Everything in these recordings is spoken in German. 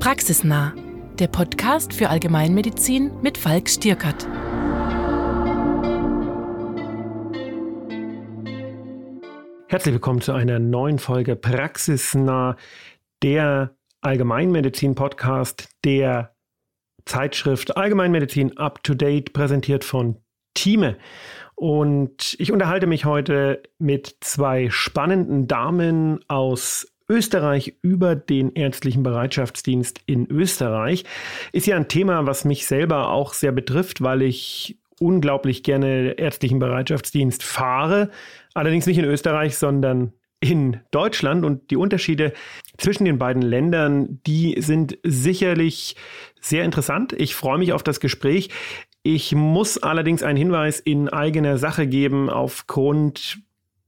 Praxisnah, der Podcast für Allgemeinmedizin mit Falk Stierkart. Herzlich willkommen zu einer neuen Folge Praxisnah, der Allgemeinmedizin-Podcast der Zeitschrift Allgemeinmedizin Up to Date, präsentiert von Thieme. Und ich unterhalte mich heute mit zwei spannenden Damen aus Österreich über den ärztlichen Bereitschaftsdienst in Österreich. Ist ja ein Thema, was mich selber auch sehr betrifft, weil ich unglaublich gerne ärztlichen Bereitschaftsdienst fahre. Allerdings nicht in Österreich, sondern in Deutschland. Und die Unterschiede zwischen den beiden Ländern, die sind sicherlich sehr interessant. Ich freue mich auf das Gespräch. Ich muss allerdings einen Hinweis in eigener Sache geben aufgrund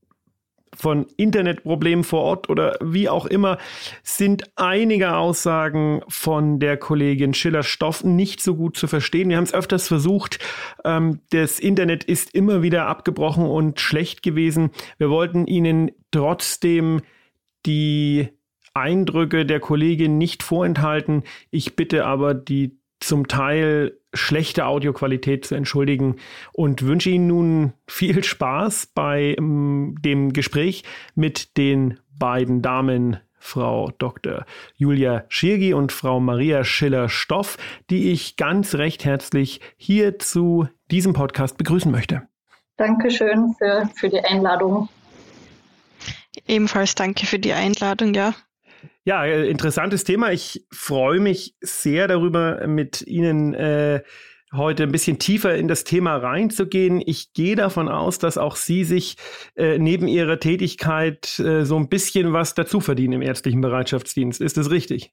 von Internetproblemen vor Ort oder wie auch immer, sind einige Aussagen von der Kollegin Schiller-Stoff nicht so gut zu verstehen. Wir haben es öfters versucht. Das Internet ist immer wieder abgebrochen und schlecht gewesen. Wir wollten Ihnen trotzdem die Eindrücke der Kollegin nicht vorenthalten. Ich bitte aber, die zum Teil schlechte Audioqualität zu entschuldigen und wünsche Ihnen nun viel Spaß bei dem Gespräch mit den beiden Damen, Frau Dr. Julia Schiergi und Frau Maria Schiller-Stoff, die ich ganz recht herzlich hier zu diesem Podcast begrüßen möchte. Dankeschön für die Einladung. Ebenfalls danke für die Einladung, ja. Ja, interessantes Thema. Ich freue mich sehr darüber, mit Ihnen heute ein bisschen tiefer in das Thema reinzugehen. Ich gehe davon aus, dass auch Sie sich neben Ihrer Tätigkeit so ein bisschen was dazu verdienen im ärztlichen Bereitschaftsdienst. Ist das richtig?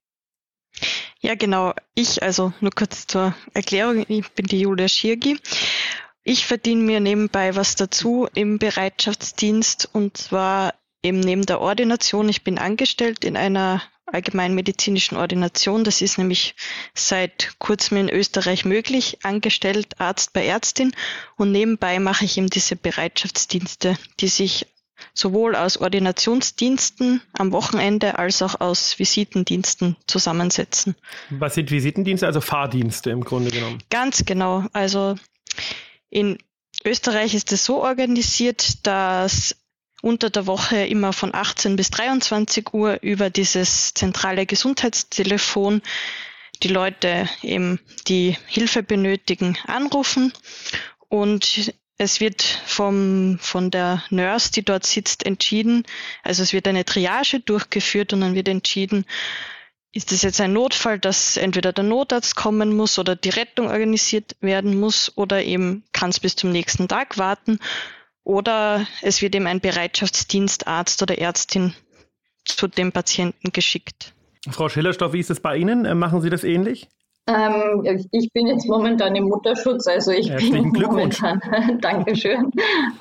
Ja, genau. Also nur kurz zur Erklärung. Ich bin die Julia Schiergi. Ich verdiene mir nebenbei was dazu im Bereitschaftsdienst, und zwar eben neben der Ordination. Ich bin angestellt in einer allgemeinmedizinischen Ordination. Das ist nämlich seit kurzem in Österreich möglich. Angestellt Arzt bei Ärztin. Und nebenbei mache ich eben diese Bereitschaftsdienste, die sich sowohl aus Ordinationsdiensten am Wochenende als auch aus Visitendiensten zusammensetzen. Was sind Visitendienste? Also Fahrdienste im Grunde genommen. Ganz genau. Also in Österreich ist es so organisiert, dass unter der Woche immer von 18 bis 23 Uhr über dieses zentrale Gesundheitstelefon die Leute eben, die Hilfe benötigen, anrufen, und es wird von der Nurse, die dort sitzt, entschieden, also es wird eine Triage durchgeführt und dann wird entschieden, ist es jetzt ein Notfall, dass entweder der Notarzt kommen muss oder die Rettung organisiert werden muss, oder eben kann es bis zum nächsten Tag warten. Oder es wird eben ein Bereitschaftsdienstarzt oder Ärztin zu dem Patienten geschickt. Frau Schiller-Stoff, wie ist es bei Ihnen? Machen Sie das ähnlich? Ich bin jetzt momentan im Mutterschutz, also ich bin momentan, Dankeschön.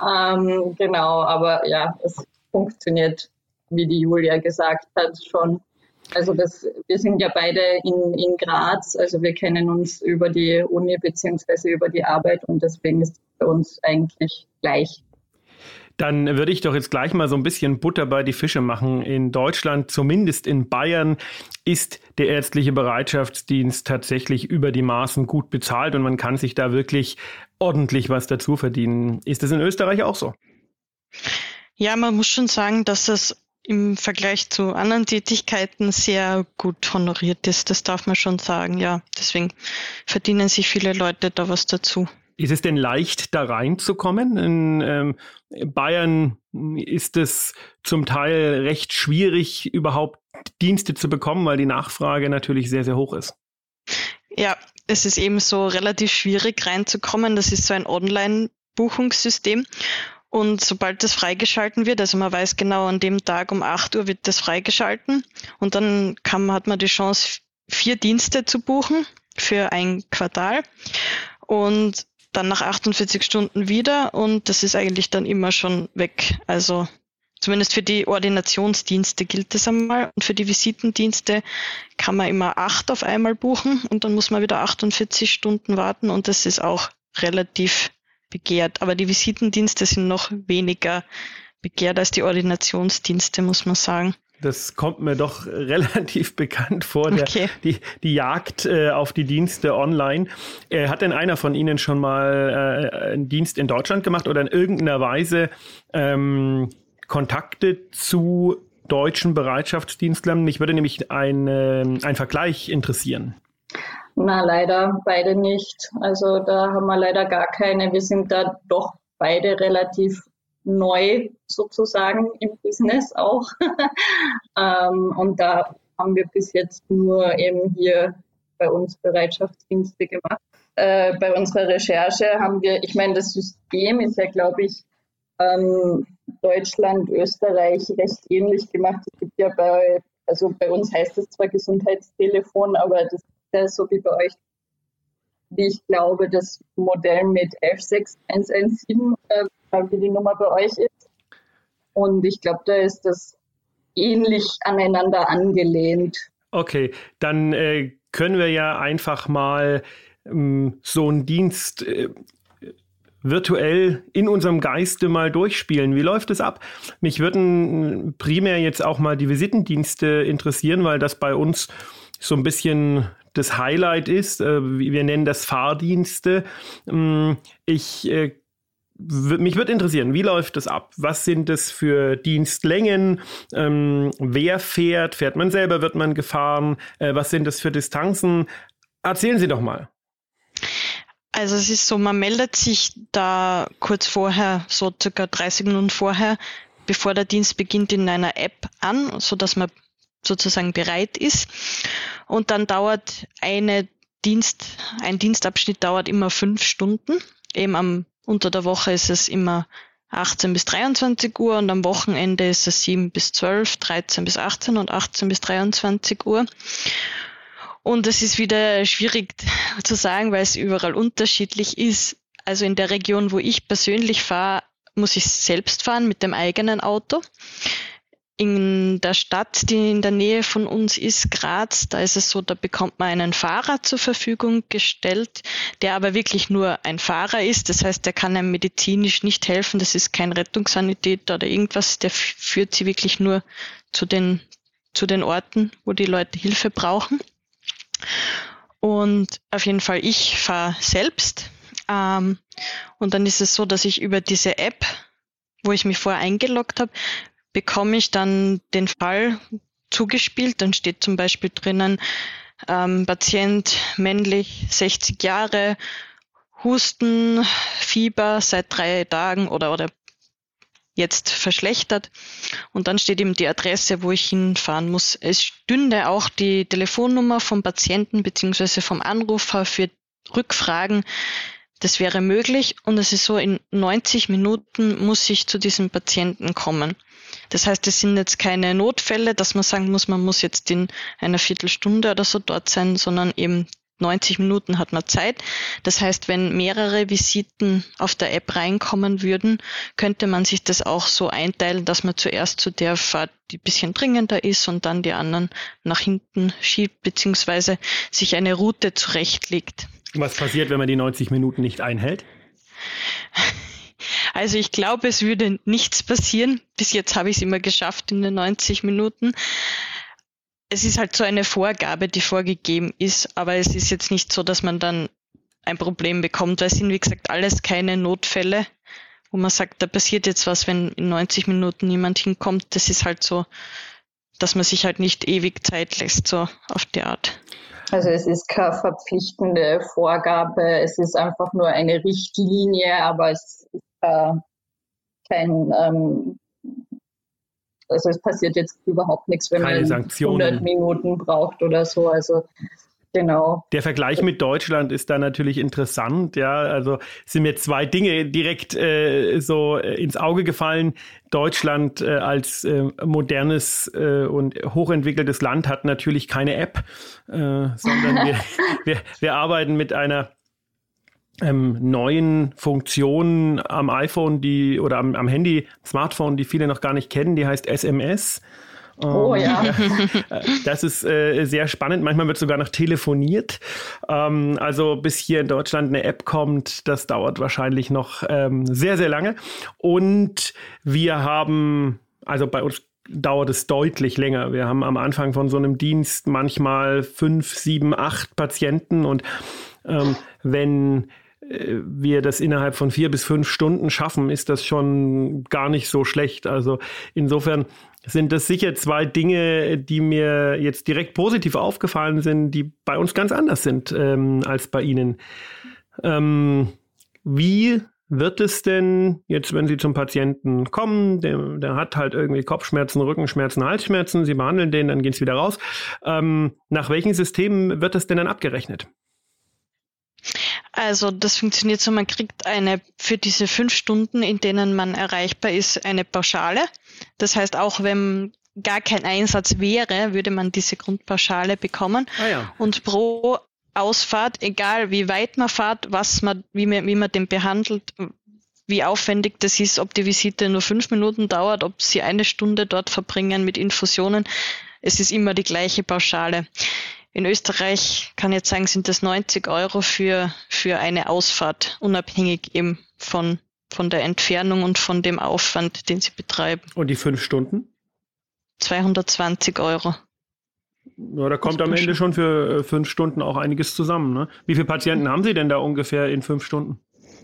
Genau, aber ja, es funktioniert, wie die Julia gesagt hat, schon. Also wir sind ja beide in Graz, also wir kennen uns über die Uni bzw. über die Arbeit, und deswegen ist es bei uns eigentlich gleich. Dann würde ich doch jetzt gleich mal so ein bisschen Butter bei die Fische machen. In Deutschland, zumindest in Bayern, ist der ärztliche Bereitschaftsdienst tatsächlich über die Maßen gut bezahlt und man kann sich da wirklich ordentlich was dazu verdienen. Ist das in Österreich auch so? Ja, man muss schon sagen, dass es im Vergleich zu anderen Tätigkeiten sehr gut honoriert ist. Das darf man schon sagen, ja. Deswegen verdienen sich viele Leute da was dazu. Ist es denn leicht, da reinzukommen? In Bayern ist es zum Teil recht schwierig, überhaupt Dienste zu bekommen, weil die Nachfrage natürlich sehr, sehr hoch ist. Ja, es ist eben so relativ schwierig reinzukommen. Das ist so ein Online-Buchungssystem. Und sobald das freigeschalten wird, also man weiß genau, an dem Tag um 8 Uhr wird das freigeschalten. Und dann hat man die Chance, 4 Dienste zu buchen für ein Quartal. Und dann nach 48 Stunden wieder, und das ist eigentlich dann immer schon weg. Also zumindest für die Ordinationsdienste gilt das einmal, und für die Visitendienste kann man immer 8 auf einmal buchen und dann muss man wieder 48 Stunden warten, und das ist auch relativ begehrt. Aber die Visitendienste sind noch weniger begehrt als die Ordinationsdienste, muss man sagen. Das kommt mir doch relativ bekannt vor, okay. Die Jagd auf die Dienste online. Hat denn einer von Ihnen schon mal einen Dienst in Deutschland gemacht oder in irgendeiner Weise Kontakte zu deutschen Bereitschaftsdienstlern? Mich würde nämlich ein Vergleich interessieren. Na, leider beide nicht. Also da haben wir leider gar keine. Wir sind da doch beide relativ neu sozusagen im Business auch. Und da haben wir bis jetzt nur eben hier bei uns Bereitschaftsdienste gemacht. Bei unserer Recherche haben wir, ich meine, das System ist ja, glaube ich, Deutschland, Österreich recht ähnlich gemacht. Es gibt ja bei uns heißt es zwar Gesundheitstelefon, aber das ist ja so wie bei euch, wie ich glaube, das Modell mit 11617, wie die Nummer bei euch ist. Und ich glaube, da ist das ähnlich aneinander angelehnt. Okay, dann können wir ja einfach mal so einen Dienst virtuell in unserem Geiste mal durchspielen. Wie läuft es ab? Mich würden primär jetzt auch mal die Visitendienste interessieren, weil das bei uns so ein bisschen das Highlight ist. Wir nennen das Fahrdienste. Mich würde interessieren, wie läuft das ab? Was sind das für Dienstlängen? Wer fährt? Fährt man selber? Wird man gefahren? Was sind das für Distanzen? Erzählen Sie doch mal. Also es ist so, man meldet sich da kurz vorher, so circa 30 Minuten vorher, bevor der Dienst beginnt, in einer App an, sodass man sozusagen bereit ist. Und dann dauert ein Dienstabschnitt dauert immer 5 Stunden. Eben unter der Woche ist es immer 18 bis 23 Uhr und am Wochenende ist es 7 bis 12, 13 bis 18 und 18 bis 23 Uhr. Und es ist wieder schwierig zu sagen, weil es überall unterschiedlich ist. Also in der Region, wo ich persönlich fahre, muss ich selbst fahren mit dem eigenen Auto. In der Stadt, die in der Nähe von uns ist, Graz, da ist es so, da bekommt man einen Fahrer zur Verfügung gestellt, der aber wirklich nur ein Fahrer ist. Das heißt, der kann einem medizinisch nicht helfen. Das ist kein Rettungssanitäter oder irgendwas. Der führt sie wirklich nur zu den Orten, wo die Leute Hilfe brauchen. Und auf jeden Fall, ich fahre selbst. Und dann ist es so, dass ich über diese App, wo ich mich vorher eingeloggt habe, bekomme ich dann den Fall zugespielt. Dann steht zum Beispiel drinnen, Patient männlich, 60 Jahre, Husten, Fieber seit 3 Tagen oder jetzt verschlechtert. Und dann steht eben die Adresse, wo ich hinfahren muss. Es stünde auch die Telefonnummer vom Patienten bzw. vom Anrufer für Rückfragen. Das wäre möglich. Und es ist so, in 90 Minuten muss ich zu diesem Patienten kommen. Das heißt, es sind jetzt keine Notfälle, dass man sagen muss, man muss jetzt in einer Viertelstunde oder so dort sein, sondern eben 90 Minuten hat man Zeit. Das heißt, wenn mehrere Visiten auf der App reinkommen würden, könnte man sich das auch so einteilen, dass man zuerst zu der fährt, die ein bisschen dringender ist und dann die anderen nach hinten schiebt, beziehungsweise sich eine Route zurechtlegt. Was passiert, wenn man die 90 Minuten nicht einhält? Also ich glaube, es würde nichts passieren. Bis jetzt habe ich es immer geschafft in den 90 Minuten. Es ist halt so eine Vorgabe, die vorgegeben ist, aber es ist jetzt nicht so, dass man dann ein Problem bekommt, weil es sind, wie gesagt, alles keine Notfälle, wo man sagt, da passiert jetzt was, wenn in 90 Minuten niemand hinkommt. Das ist halt so, dass man sich halt nicht ewig Zeit lässt, so auf die Art. Also es ist keine verpflichtende Vorgabe, es ist einfach nur eine Richtlinie, aber es ist also es passiert jetzt überhaupt nichts, wenn keine man Sanktionen. 100 Minuten braucht oder so. Also genau. Der Vergleich mit Deutschland ist da natürlich interessant. Ja, also sind mir 2 Dinge direkt so ins Auge gefallen. Deutschland als modernes und hochentwickeltes Land hat natürlich keine App, sondern wir arbeiten mit einer neuen Funktion am iPhone, oder am Handy, Smartphone, die viele noch gar nicht kennen, die heißt SMS. Oh ja. Das ist sehr spannend. Manchmal wird sogar noch telefoniert. Also bis hier in Deutschland eine App kommt, das dauert wahrscheinlich noch sehr, sehr lange. Und wir haben, also bei uns dauert es deutlich länger. Wir haben am Anfang von so einem Dienst manchmal 5, 7, 8 Patienten und wenn wir das innerhalb von 4 bis 5 Stunden schaffen, ist das schon gar nicht so schlecht. Also insofern sind das sicher 2 Dinge, die mir jetzt direkt positiv aufgefallen sind, die bei uns ganz anders sind als bei Ihnen. Wie wird es denn jetzt, wenn Sie zum Patienten kommen, der hat halt irgendwie Kopfschmerzen, Rückenschmerzen, Halsschmerzen, Sie behandeln den, dann geht es wieder raus. Nach welchen Systemen wird das denn dann abgerechnet? Also das funktioniert so, man kriegt für diese 5 Stunden, in denen man erreichbar ist, eine Pauschale. Das heißt, auch wenn gar kein Einsatz wäre, würde man diese Grundpauschale bekommen. Ah ja. Und pro Ausfahrt, egal wie weit man fährt, wie man den behandelt, wie aufwendig das ist, ob die Visite nur 5 Minuten dauert, ob Sie 1 Stunde dort verbringen mit Infusionen, es ist immer die gleiche Pauschale. In Österreich, kann ich jetzt sagen, sind das 90 € für eine Ausfahrt, unabhängig eben von der Entfernung und von dem Aufwand, den Sie betreiben. Und die 5 Stunden? 220 €. Ja, da kommt am Ende schon für 5 Stunden auch einiges zusammen, ne? Wie viele Patienten haben Sie denn da ungefähr in 5 Stunden?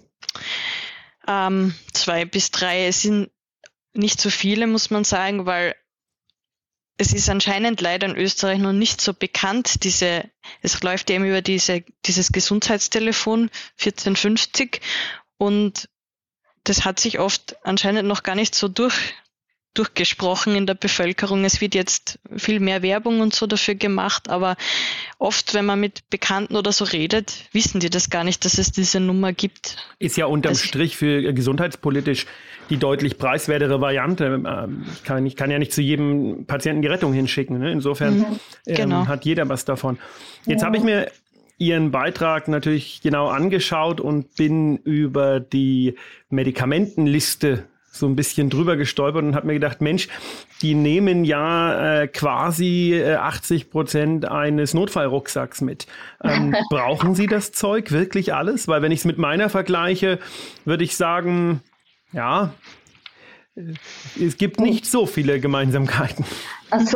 2 bis 3. Es sind nicht so viele, muss man sagen, weil es ist anscheinend leider in Österreich noch nicht so bekannt. Es läuft eben über dieses Gesundheitstelefon 1450 und das hat sich oft anscheinend noch gar nicht so durchgesprochen in der Bevölkerung. Es wird jetzt viel mehr Werbung und so dafür gemacht, aber oft, wenn man mit Bekannten oder so redet, wissen die das gar nicht, dass es diese Nummer gibt. Ist ja unterm Strich für gesundheitspolitisch die deutlich preiswertere Variante. Ich kann ja nicht zu jedem Patienten die Rettung hinschicken, ne? Insofern genau. Hat jeder was davon. Jetzt habe ich mir Ihren Beitrag natürlich genau angeschaut und bin über die Medikamentenliste so ein bisschen drüber gestolpert und habe mir gedacht, Mensch, die nehmen ja quasi 80% eines Notfallrucksacks mit. Brauchen Sie das Zeug wirklich alles? Weil wenn ich es mit meiner vergleiche, würde ich sagen, ja, es gibt nicht so viele Gemeinsamkeiten. Also,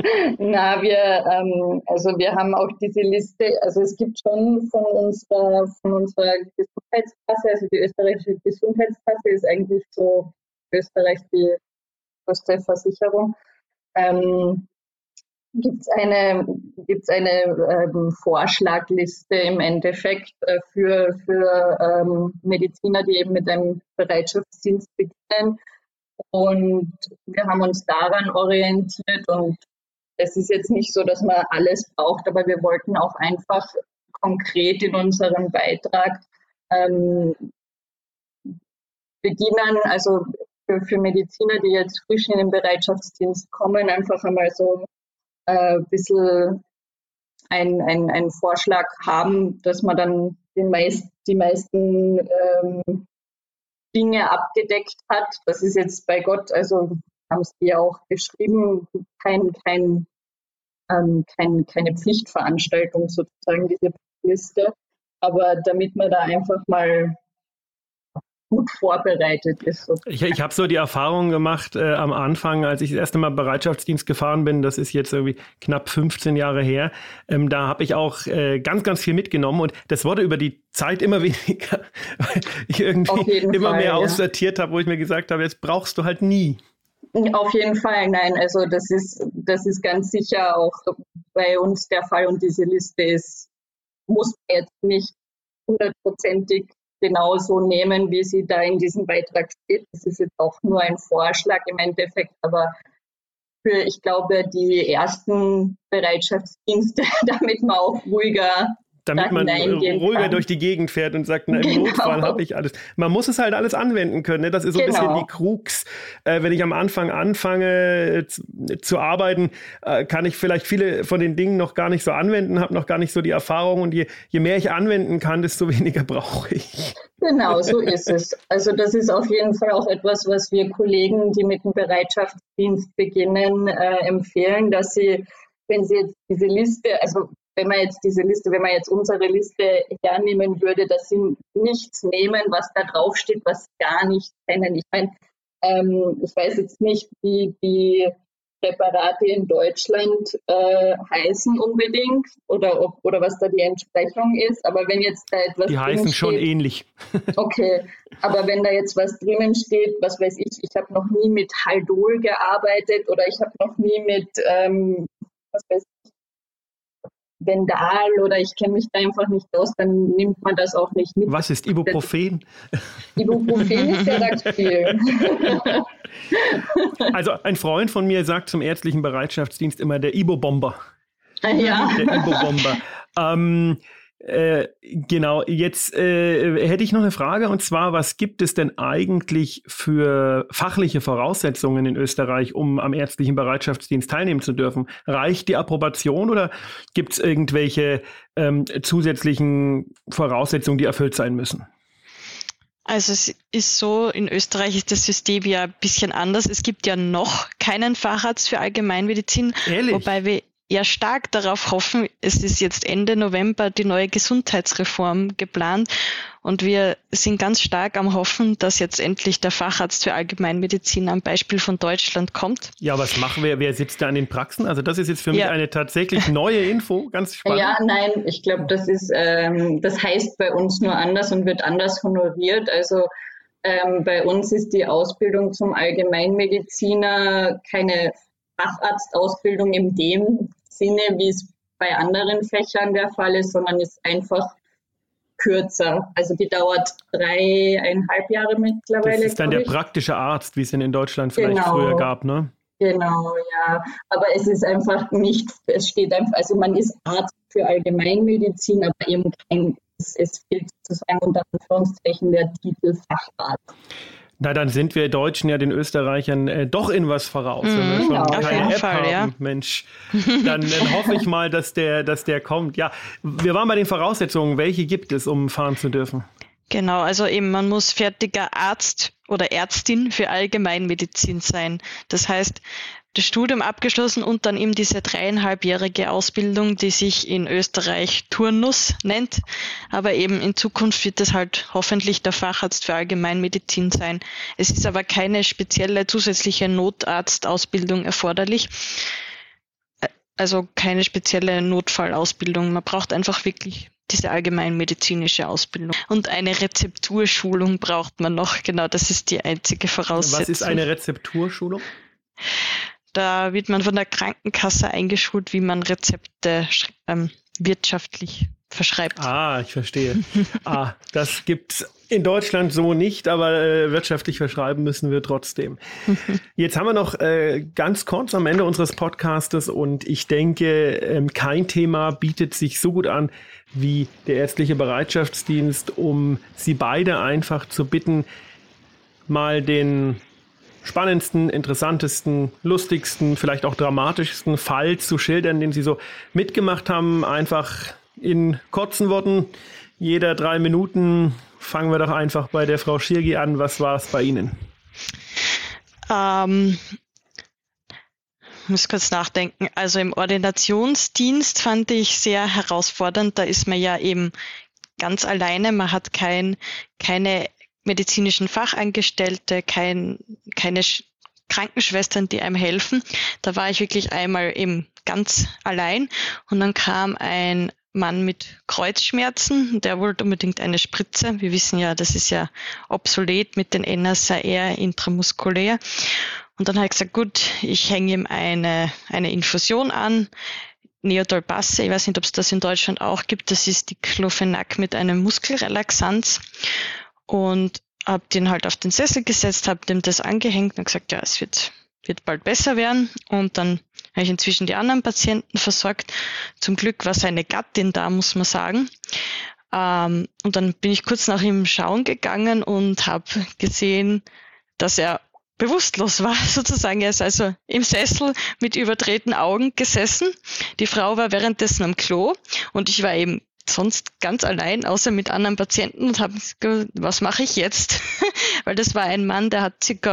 wir haben auch diese Liste, also es gibt schon von unserer Gesundheitskasse, also die österreichische Gesundheitskasse ist eigentlich so Österreich die größte Versicherung, gibt es eine Vorschlagliste im Endeffekt für Mediziner, die eben mit einem Bereitschaftsdienst beginnen. Und wir haben uns daran orientiert und es ist jetzt nicht so, dass man alles braucht, aber wir wollten auch einfach konkret in unserem Beitrag beginnen, also für Mediziner, die jetzt frisch in den Bereitschaftsdienst kommen, einfach einmal so ein bisschen einen Vorschlag haben, dass man dann die meisten Dinge abgedeckt hat. Das ist jetzt bei Gott, also haben Sie ja auch geschrieben, keine Pflichtveranstaltung sozusagen, diese Liste. Aber damit man da einfach mal gut vorbereitet ist. Ich habe so die Erfahrung gemacht am Anfang, als ich das erste Mal Bereitschaftsdienst gefahren bin, das ist jetzt irgendwie knapp 15 Jahre her, da habe ich auch ganz, ganz viel mitgenommen und das wurde über die Zeit immer weniger, weil ich irgendwie immer mehr aussortiert habe, wo ich mir gesagt habe, jetzt brauchst du halt nie. Auf jeden Fall, nein, also das ist ganz sicher auch bei uns der Fall und diese Liste muss jetzt nicht 100%ig genauso nehmen, wie sie da in diesem Beitrag steht. Das ist jetzt auch nur ein Vorschlag im Endeffekt, aber für, ich glaube, die ersten Bereitschaftsdienste, damit man auch ruhiger durch die Gegend fährt und sagt, na, im Notfall habe ich alles. Man muss es halt alles anwenden können. Ne? Das ist so ein bisschen die Krux. Wenn ich am Anfang anfange zu arbeiten, kann ich vielleicht viele von den Dingen noch gar nicht so anwenden, habe noch gar nicht so die Erfahrung. Und je mehr ich anwenden kann, desto weniger brauche ich. Genau, so ist es. Also das ist auf jeden Fall auch etwas, was wir Kollegen, die mit dem Bereitschaftsdienst beginnen, empfehlen, dass sie, wenn sie jetzt diese Liste, also wenn man jetzt unsere Liste hernehmen würde, dass sie nichts nehmen, was da draufsteht, was sie gar nicht kennen. Ich meine, ich weiß jetzt nicht, wie Präparate in Deutschland heißen unbedingt oder was da die Entsprechung ist. Aber wenn jetzt da etwas die heißen schon ähnlich. Okay, aber wenn da jetzt was drinnen steht, was weiß ich habe noch nie mit Haldol gearbeitet oder ich habe noch nie mit, was weiß ich, Vendal oder ich kenne mich da einfach nicht aus, dann nimmt man das auch nicht mit. Was ist Ibuprofen? Ibuprofen ist ja das viel. Also ein Freund von mir sagt zum ärztlichen Bereitschaftsdienst immer der Ibo-Bomber. Ja. Der Ibo-Bomber. Genau, jetzt hätte ich noch eine Frage, und zwar, was gibt es denn eigentlich für fachliche Voraussetzungen in Österreich, um am ärztlichen Bereitschaftsdienst teilnehmen zu dürfen? Reicht die Approbation oder gibt es irgendwelche zusätzlichen Voraussetzungen, die erfüllt sein müssen? Also es ist so, in Österreich ist das System ja ein bisschen anders. Es gibt ja noch keinen Facharzt für Allgemeinmedizin, Ehrlich? Wobei wir ja stark darauf hoffen, es ist jetzt Ende November die neue Gesundheitsreform geplant und wir sind ganz stark am Hoffen, dass jetzt endlich der Facharzt für Allgemeinmedizin am Beispiel von Deutschland kommt. Ja, was machen wir? Wer sitzt da an den Praxen? Also das ist jetzt für mich eine tatsächlich neue Info, ganz spannend. Ja, nein, ich glaube, das heißt bei uns nur anders und wird anders honoriert. Also bei uns ist die Ausbildung zum Allgemeinmediziner keine Facharztausbildung in dem Sinne, wie es bei anderen Fächern der Fall ist, sondern ist einfach kürzer. Also die dauert 3,5 Jahre mittlerweile. Das ist dann der praktische Arzt, wie es in Deutschland vielleicht früher gab, ne? Genau, ja. Aber es ist einfach nicht, es steht einfach, also man ist Arzt für Allgemeinmedizin, aber eben es fehlt sozusagen unter Anführungszeichen der Titel Facharzt. Na, dann sind wir Deutschen ja den Österreichern doch in was voraus. Wenn wir schon keine App haben, Mensch, dann hoffe ich mal, dass der kommt. Ja, wir waren bei den Voraussetzungen. Welche gibt es, um fahren zu dürfen? Genau, also eben man muss fertiger Arzt oder Ärztin für Allgemeinmedizin sein. Das heißt, das Studium abgeschlossen und dann eben diese 3,5-jährige Ausbildung, die sich in Österreich Turnus nennt. Aber eben in Zukunft wird es halt hoffentlich der Facharzt für Allgemeinmedizin sein. Es ist aber keine spezielle zusätzliche Notarztausbildung erforderlich. Also keine spezielle Notfallausbildung. Man braucht einfach wirklich diese allgemeinmedizinische Ausbildung. Und eine Rezepturschulung braucht man noch. Genau, das ist die einzige Voraussetzung. Was ist eine Rezepturschulung? Da wird man von der Krankenkasse eingeschult, wie man Rezepte wirtschaftlich verschreibt. Ah, ich verstehe. Das gibt's in Deutschland so nicht, aber wirtschaftlich verschreiben müssen wir trotzdem. Jetzt haben wir noch ganz kurz am Ende unseres Podcastes und ich denke, kein Thema bietet sich so gut an wie der ärztliche Bereitschaftsdienst, um Sie beide einfach zu bitten, mal den spannendsten, interessantesten, lustigsten, vielleicht auch dramatischsten Fall zu schildern, den Sie so mitgemacht haben. Einfach in kurzen Worten, jeder 3 Minuten. Fangen wir doch einfach bei der Frau Schirgi an. Was war es bei Ihnen? Ich muss kurz nachdenken. Also im Ordinationsdienst fand ich sehr herausfordernd. Da ist man ja eben ganz alleine. Man hat keine medizinischen Fachangestellte, keine Krankenschwestern, die einem helfen. Da war ich wirklich einmal eben ganz allein und dann kam ein Mann mit Kreuzschmerzen, der wollte unbedingt eine Spritze. Wir wissen ja, das ist ja obsolet mit den NSAID intramuskulär. Und dann habe ich gesagt, gut, ich hänge ihm eine Infusion an, Neodolpasse, ich weiß nicht, ob es das in Deutschland auch gibt, das ist Diclofenac mit einem Muskelrelaxanz. Und habe den halt auf den Sessel gesetzt, habe dem das angehängt und gesagt, ja, es wird bald besser werden. Und dann habe ich inzwischen die anderen Patienten versorgt. Zum Glück war seine Gattin da, muss man sagen. Und dann bin ich kurz nach ihm schauen gegangen und habe gesehen, dass er bewusstlos war, sozusagen. Er ist also im Sessel mit überdrehten Augen gesessen. Die Frau war währenddessen am Klo und ich war eben sonst ganz allein, außer mit anderen Patienten und habe gesagt, was mache ich jetzt? Weil das war ein Mann, der hat circa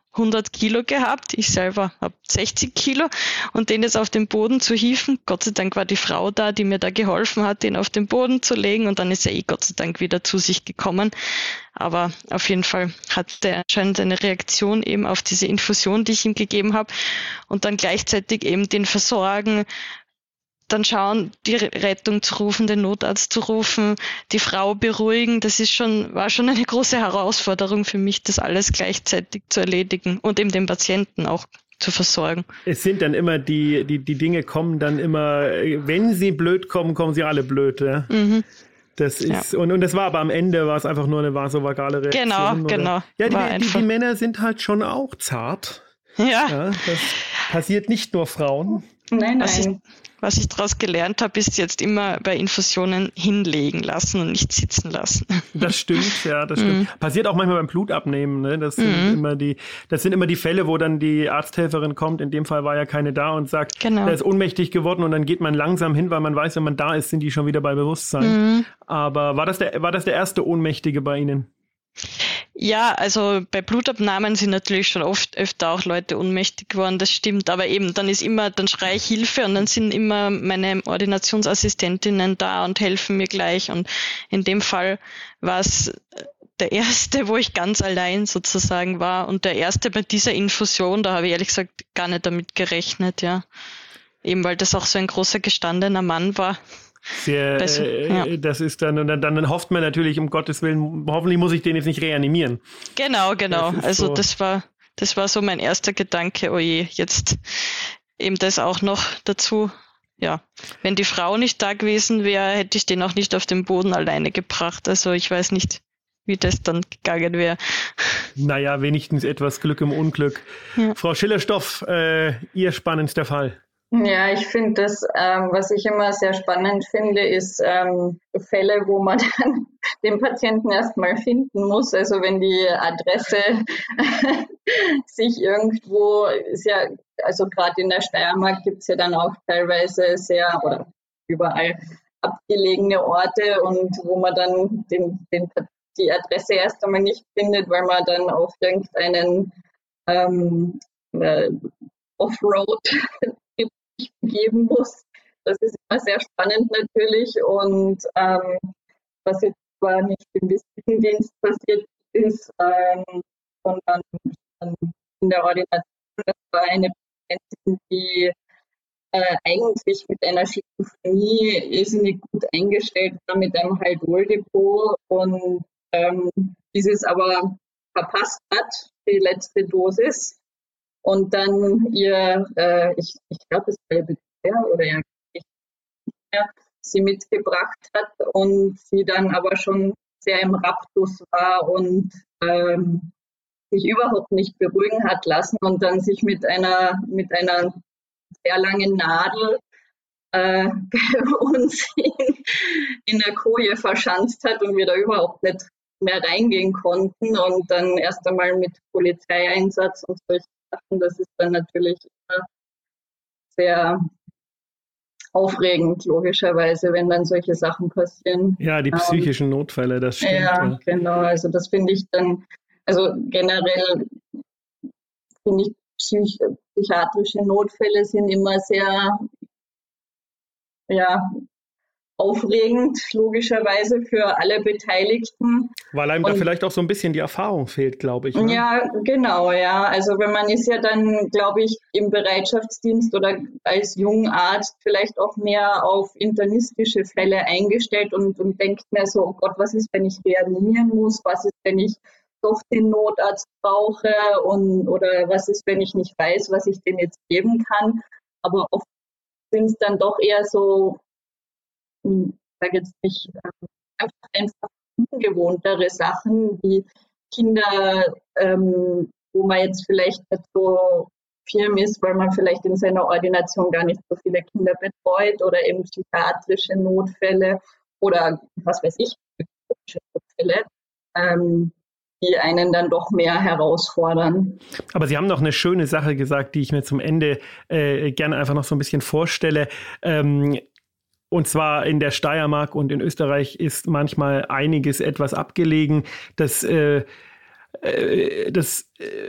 100 Kilo gehabt, ich selber habe 60 Kilo und den jetzt auf den Boden zu hieven, Gott sei Dank war die Frau da, die mir da geholfen hat, den auf den Boden zu legen und dann ist er Gott sei Dank wieder zu sich gekommen. Aber auf jeden Fall hat der anscheinend eine Reaktion eben auf diese Infusion, die ich ihm gegeben habe und dann gleichzeitig eben den versorgen, dann schauen, die Rettung zu rufen, den Notarzt zu rufen, die Frau beruhigen. Das war schon eine große Herausforderung für mich, das alles gleichzeitig zu erledigen und eben den Patienten auch zu versorgen. Es sind dann immer die Dinge kommen dann immer, wenn sie blöd kommen, kommen sie alle blöd. Ja? Mhm. Das ist, ja. Und das war aber am Ende, war es einfach nur eine vasovagale Reaktion. Genau. Ja, die Männer sind halt schon auch zart. Ja. Das passiert nicht nur Frauen. Nein. Was ich daraus gelernt habe, ist jetzt immer bei Infusionen hinlegen lassen und nicht sitzen lassen. Das stimmt, ja, das stimmt. Passiert auch manchmal beim Blutabnehmen, ne? Das sind immer die Fälle, wo dann die Arzthelferin kommt, in dem Fall war ja keine da und sagt, der ist ohnmächtig geworden und dann geht man langsam hin, weil man weiß, wenn man da ist, sind die schon wieder bei Bewusstsein. Aber war das der erste Ohnmächtige bei Ihnen? Ja, also bei Blutabnahmen sind natürlich schon öfter auch Leute ohnmächtig geworden, das stimmt, aber eben dann schreie ich Hilfe und dann sind immer meine Ordinationsassistentinnen da und helfen mir gleich und in dem Fall war es der erste, wo ich ganz allein sozusagen war und der erste bei dieser Infusion, da habe ich ehrlich gesagt gar nicht damit gerechnet, ja, eben weil das auch so ein großer gestandener Mann war. Das ist dann hofft man natürlich, um Gottes Willen, hoffentlich muss ich den jetzt nicht reanimieren. Genau. Also das war so mein erster Gedanke, oh je, jetzt eben das auch noch dazu. Ja, wenn die Frau nicht da gewesen wäre, hätte ich den auch nicht auf den Boden alleine gebracht. Also ich weiß nicht, wie das dann gegangen wäre. Naja, wenigstens etwas Glück im Unglück. Ja. Frau Schillerstoff, Ihr spannendster Fall. Ja, ich finde das, was ich immer sehr spannend finde, ist Fälle, wo man dann den Patienten erstmal finden muss. Also wenn die Adresse sich irgendwo, ist ja, also gerade in der Steiermark gibt es ja dann auch teilweise oder überall abgelegene Orte und wo man dann die Adresse erst einmal nicht findet, weil man dann auf irgendeinen Offroad geben muss. Das ist immer sehr spannend natürlich und was jetzt zwar nicht im Visitendienst passiert ist, sondern in der Ordination, das war eine Patientin, die eigentlich mit einer Schizophrenie irrsinnig gut eingestellt war mit einem Haldol-Depot und dieses aber verpasst hat, die letzte Dosis. Und dann ich glaube, es war ihr Betreuer oder ja, sie mitgebracht hat und sie dann aber schon sehr im Raptus war und sich überhaupt nicht beruhigen hat lassen und dann sich mit einer sehr langen Nadel bei uns in der Koje verschanzt hat und wir da überhaupt nicht mehr reingehen konnten und dann erst einmal mit Polizeieinsatz und solche Sachen, das ist dann natürlich immer sehr aufregend, logischerweise, wenn dann solche Sachen passieren. Ja, die psychischen Notfälle, das stimmt. Ja, genau, also das finde ich dann, also generell finde ich psychiatrische Notfälle sind immer sehr, aufregend, logischerweise für alle Beteiligten. Weil einem da vielleicht auch so ein bisschen die Erfahrung fehlt, glaube ich. Ne? Ja, genau, ja. Also wenn man ist ja dann, glaube ich, im Bereitschaftsdienst oder als Jungarzt vielleicht auch mehr auf internistische Fälle eingestellt und denkt mir so, oh Gott, was ist, wenn ich reanimieren muss? Was ist, wenn ich doch den Notarzt brauche? Oder was ist, wenn ich nicht weiß, was ich denn jetzt geben kann? Aber oft sind es dann doch eher so, ich sage jetzt nicht, einfach ungewohntere Sachen, wie Kinder, wo man jetzt vielleicht nicht so firm ist, weil man vielleicht in seiner Ordination gar nicht so viele Kinder betreut oder eben psychiatrische Notfälle oder was weiß ich, Notfälle, die einen dann doch mehr herausfordern. Aber Sie haben noch eine schöne Sache gesagt, die ich mir zum Ende gerne einfach noch so ein bisschen vorstelle. Und zwar in der Steiermark und in Österreich ist manchmal einiges etwas abgelegen. Das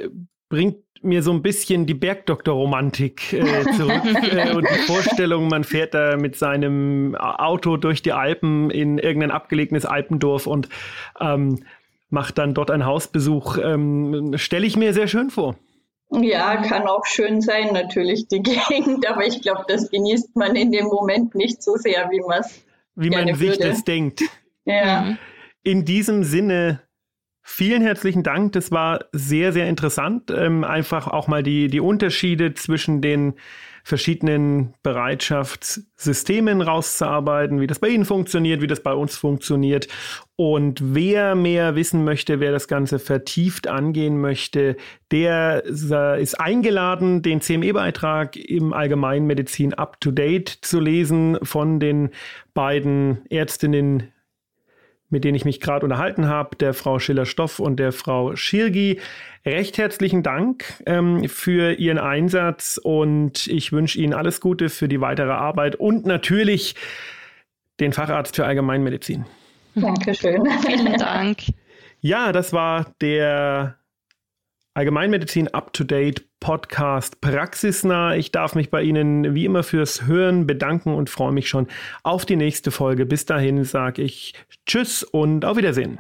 bringt mir so ein bisschen die Bergdoktor-Romantik zurück und die Vorstellung, man fährt da mit seinem Auto durch die Alpen in irgendein abgelegenes Alpendorf und macht dann dort einen Hausbesuch. Stelle ich mir sehr schön vor. Ja, kann auch schön sein, natürlich die Gegend, aber ich glaube, das genießt man in dem Moment nicht so sehr, wie man sich das denkt. Ja. In diesem Sinne, vielen herzlichen Dank. Das war sehr, sehr interessant. Einfach auch mal die Unterschiede zwischen den verschiedenen Bereitschaftssystemen rauszuarbeiten, wie das bei Ihnen funktioniert, wie das bei uns funktioniert. Und wer mehr wissen möchte, wer das Ganze vertieft angehen möchte, der ist eingeladen, den CME-Beitrag im Allgemeinmedizin Up to Date zu lesen von den beiden Ärztinnen, mit denen ich mich gerade unterhalten habe, der Frau Schiller-Stoff und der Frau Schirgi. Recht herzlichen Dank für Ihren Einsatz und ich wünsche Ihnen alles Gute für die weitere Arbeit und natürlich den Facharzt für Allgemeinmedizin. Dankeschön. Vielen Dank. Ja, das war der Allgemeinmedizin Up-to-Date Podcast Praxisnah. Ich darf mich bei Ihnen wie immer fürs Hören bedanken und freue mich schon auf die nächste Folge. Bis dahin sage ich Tschüss und auf Wiedersehen.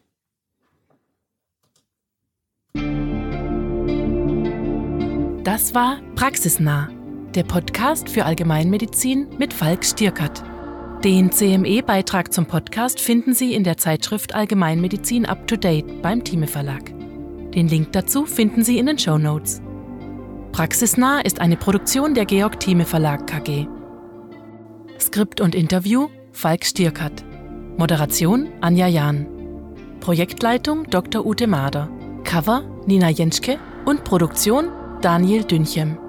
Das war Praxisnah, der Podcast für Allgemeinmedizin mit Falk Stierkart. Den CME-Beitrag zum Podcast finden Sie in der Zeitschrift Allgemeinmedizin Up to Date beim Thieme Verlag. Den Link dazu finden Sie in den Shownotes. Praxisnah ist eine Produktion der Georg Thieme Verlag KG. Skript und Interview Falk Stierkart. Moderation Anja Jahn. Projektleitung Dr. Ute Mader. Cover Nina Jenschke und Produktion Daniel Dünchem.